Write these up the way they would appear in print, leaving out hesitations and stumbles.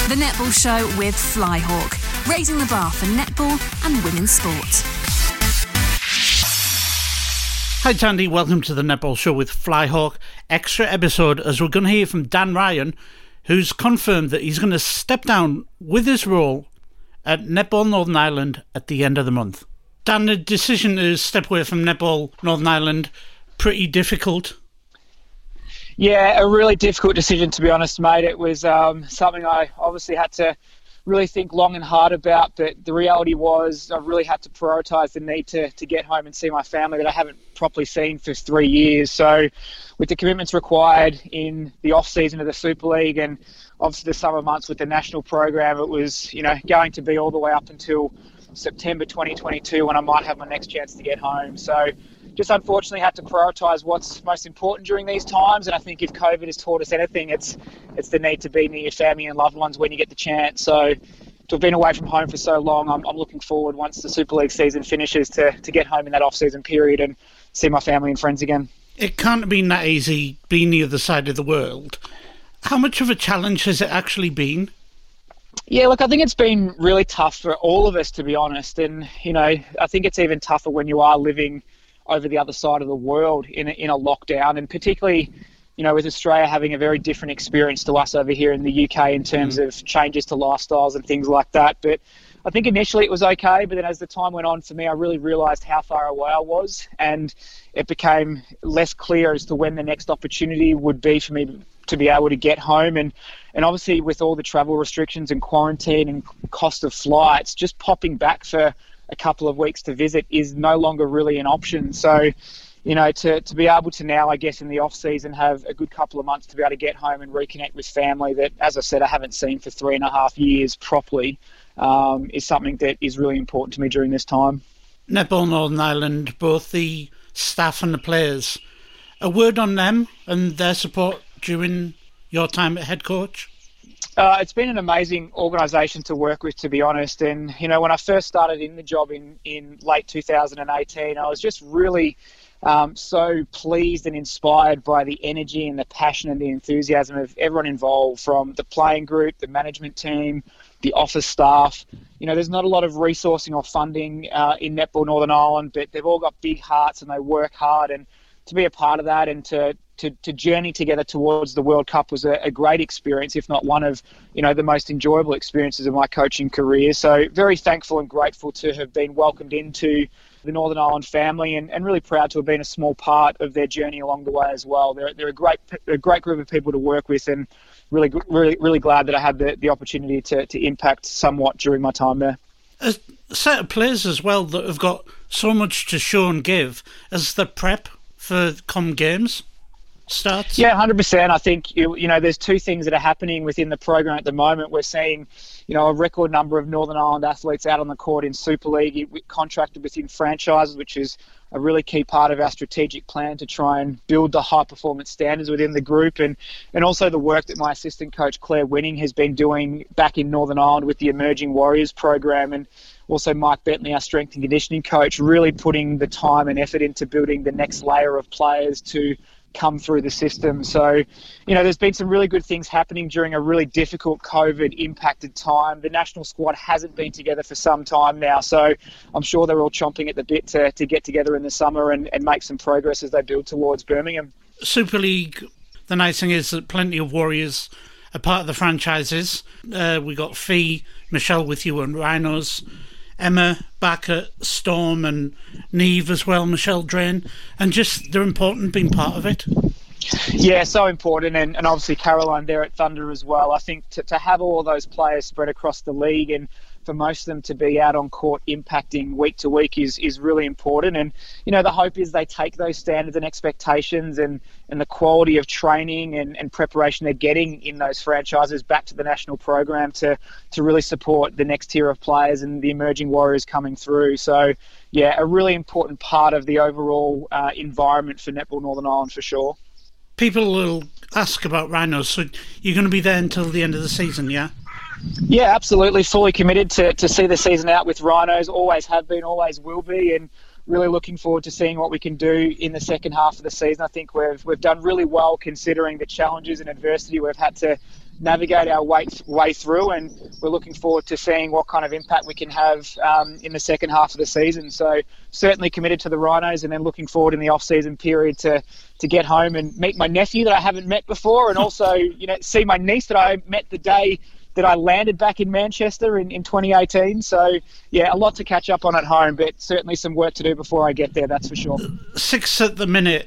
The Netball Show with Flyhawk, raising the bar for netball and women's sport. Hi Tandy, welcome to the Netball Show with Flyhawk. Extra episode as we're going to hear from Dan Ryan, who's confirmed that he's going to step down with his role at Netball Northern Ireland at the end of the month. Dan, the decision to step away from Netball Northern Ireland, pretty difficult. Yeah, a really difficult decision, to be honest, mate. It was something I obviously had to really think long and hard about, but the reality was I really had to prioritise the need to get home and see my family that I haven't properly seen for 3 years. So with the commitments required in the off-season of the Super League and obviously the summer months with the national program, it was, going to be all the way up until September 2022 when I might have my next chance to get home. So just unfortunately had to prioritise what's most important during these times, and I think if COVID has taught us anything, it's the need to be near your family and loved ones when you get the chance. So to have been away from home for so long, I'm looking forward once the Super League season finishes to get home in that off-season period and see my family and friends again. It can't have been that easy being the other side of the world. How much of a challenge has it actually been? Yeah, look, I think it's been really tough for all of us, to be honest. And, I think it's even tougher when you are living over the other side of the world in a lockdown, and particularly, with Australia having a very different experience to us over here in the UK in terms of changes to lifestyles and things like that. But I think initially it was okay, but then as the time went on for me, I really realised how far away I was, and it became less clear as to when the next opportunity would be for me to be able to get home. And obviously with all the travel restrictions and quarantine and cost of flights, just popping back for a couple of weeks to visit is no longer really an option. So, to be able to now, I guess, in the off season, have a good couple of months to be able to get home and reconnect with family that, as I said, I haven't seen for 3.5 years properly, is something that is really important to me during this time. Netball Northern Ireland, both the staff and the players, a word on them and their support during your time at head coach? It's been an amazing organisation to work with, to be honest. And, when I first started in the job in late 2018, I was just really so pleased and inspired by the energy and the passion and the enthusiasm of everyone involved, from the playing group, the management team, the office staff. There's not a lot of resourcing or funding in Netball Northern Ireland, but they've all got big hearts and they work hard. And to be a part of that and to journey together towards the World Cup was a great experience, if not one of, the most enjoyable experiences of my coaching career. So very thankful and grateful to have been welcomed into the Northern Ireland family, and really proud to have been a small part of their journey along the way as well. They're a great group of people to work with, and really glad that I had the opportunity to impact somewhat during my time there. A set of players as well that have got so much to show and give as the prep for Com Games starts? Yeah, 100%. I think, there's two things that are happening within the program at the moment. We're seeing, a record number of Northern Ireland athletes out on the court in Super League, contracted within franchises, which is a really key part of our strategic plan to try and build the high performance standards within the group, and also the work that my assistant coach Claire Winning has been doing back in Northern Ireland with the Emerging Warriors program, and also Mike Bentley, our strength and conditioning coach, really putting the time and effort into building the next layer of players to come through the system. So, there's been some really good things happening during a really difficult COVID impacted time. The national squad hasn't been together for some time now, so I'm sure they're all chomping at the bit to get together in the summer and make some progress as they build towards Birmingham. Super League, the nice thing is that plenty of Warriors are part of the franchises. We got Fee, Michelle with you and Rhinos, Emma back at Storm, and Neve as well, Michelle Drain, and just they're important being part of it. Yeah, so important, and obviously Caroline there at Thunder as well. I think to have all of those players spread across the league and for most of them to be out on court impacting week to week is really important. And, the hope is they take those standards and expectations and the quality of training and preparation they're getting in those franchises back to the national program to really support the next tier of players and the emerging Warriors coming through. So, yeah, a really important part of the overall environment for Netball Northern Ireland for sure. People will ask about Rhinos, so you're going to be there until the end of the season, yeah? Yeah, absolutely. Fully committed to see the season out with Rhinos. Always have been, always will be, and really looking forward to seeing what we can do in the second half of the season. I think we've done really well considering the challenges and adversity we've had to navigate our way through, and we're looking forward to seeing what kind of impact we can have in the second half of the season. So certainly committed to the Rhinos, and then looking forward in the off-season period to get home and meet my nephew that I haven't met before, and also see my niece that I met the day that I landed back in Manchester in 2018. So, yeah, a lot to catch up on at home, but certainly some work to do before I get there, that's for sure. 6 at the minute.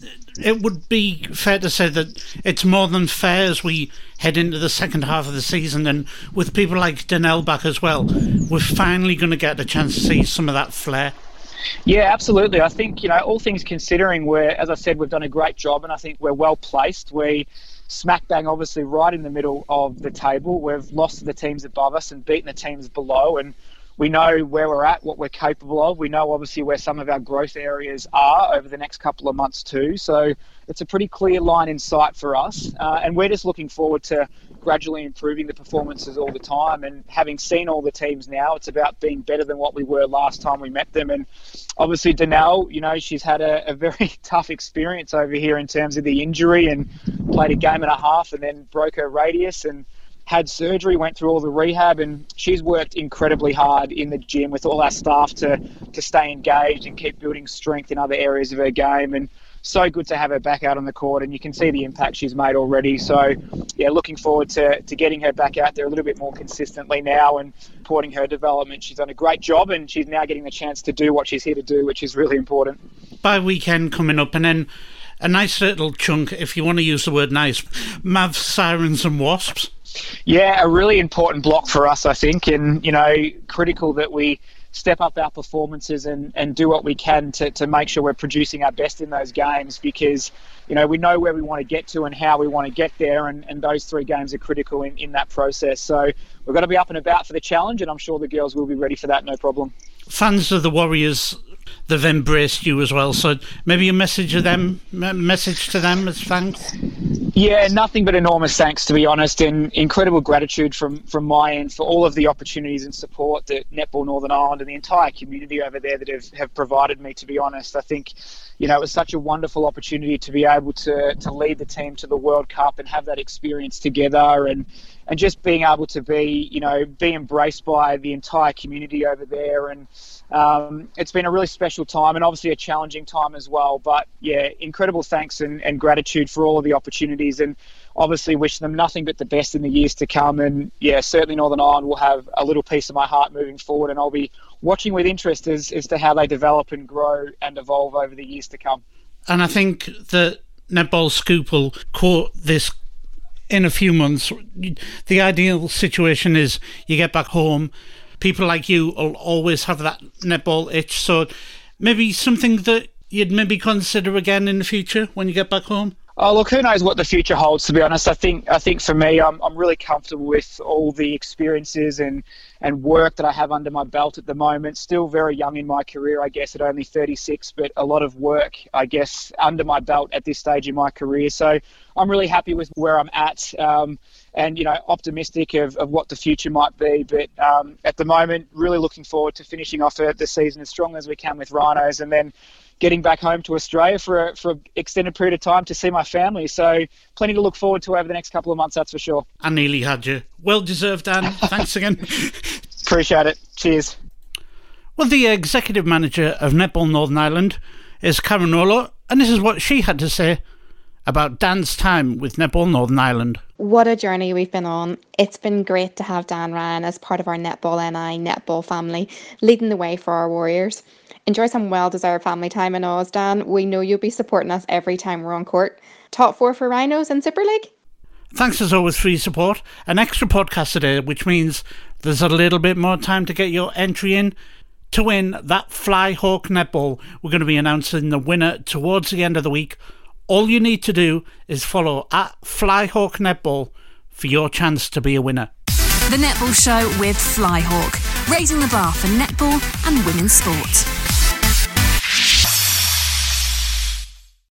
It would be fair to say that it's more than fair as we head into the second half of the season, and with people like Donnell back as well, we're finally going to get a chance to see some of that flair. Yeah, absolutely. I think, all things considering, as I said, we've done a great job, and I think we're well placed. We smack bang, obviously, right in the middle of the table. We've lost to the teams above us and beaten the teams below, and we know where we're at, what we're capable of. We know, obviously, where some of our growth areas are over the next couple of months too. So it's a pretty clear line in sight for us. And we're just looking forward to gradually improving the performances all the time. And having seen all the teams now, it's about being better than what we were last time we met them. And obviously, Donnell, she's had a very tough experience over here in terms of the injury, and played a game and a half and then broke her radius and had surgery, went through all the rehab, and she's worked incredibly hard in the gym with all our staff to stay engaged and keep building strength in other areas of her game. And so good to have her back out on the court, and you can see the impact she's made already. So, yeah, looking forward to getting her back out there a little bit more consistently now and supporting her development. She's done a great job, and she's now getting the chance to do what she's here to do, which is really important. Bye weekend coming up, and then a nice little chunk, if you want to use the word nice, Mavs, Sirens and Wasps. Yeah, a really important block for us, I think, and, critical that we step up our performances and do what we can to make sure we're producing our best in those games, because, we know where we want to get to and how we want to get there, and those 3 games are critical in that process. So we've got to be up and about for the challenge, and I'm sure the girls will be ready for that, no problem. Fans of the Warriors, they've embraced you as well, so maybe a message to them as thanks? Yeah, nothing but enormous thanks, to be honest, and incredible gratitude from my end for all of the opportunities and support that Netball Northern Ireland and the entire community over there that have provided me, to be honest. I think, it was such a wonderful opportunity to be able to lead the team to the World Cup and have that experience together, and just being able to be embraced by the entire community over there. And it's been a really special time, and obviously a challenging time as well. But yeah, incredible thanks and gratitude for all of the opportunities, and obviously wish them nothing but the best in the years to come. And yeah, certainly Northern Ireland will have a little piece of my heart moving forward, and I'll be watching with interest as to how they develop and grow and evolve over the years to come. And I think that Netball Scoop will quote this in a few months. The ideal situation is you get back home, people like you will always have that netball itch, so maybe something that you'd maybe consider again in the future when you get back home? Oh, look, who knows what the future holds, to be honest. I think for me, I'm really comfortable with all the experiences and work that I have under my belt at the moment. Still very young in my career, I guess, at only 36, but a lot of work, I guess, under my belt at this stage in my career. So I'm really happy with where I'm at, and, optimistic of what the future might be. But at the moment, really looking forward to finishing off the season as strong as we can with Rhinos, and then getting back home to Australia for an extended period of time to see my family. So plenty to look forward to over the next couple of months, that's for sure. I nearly had you. Well deserved, Dan. Thanks again. Appreciate it. Cheers. Well, the executive manager of Netball Northern Ireland is Karen Olo, and this is what she had to say about Dan's time with Netball Northern Ireland. What a journey we've been on. It's been great to have Dan Ryan as part of our Netball NI netball family, leading the way for our Warriors. Enjoy some well-deserved family time in Oz, Dan. We know you'll be supporting us every time we're on court. Top 4 for Rhinos in Super League. Thanks as always for your support. An extra podcast today, which means there's a little bit more time to get your entry in to win that Flyhawk netball. We're going to be announcing the winner towards the end of the week. All you need to do is follow at Flyhawk Netball for your chance to be a winner. The Netball Show with Flyhawk, raising the bar for netball and women's sport.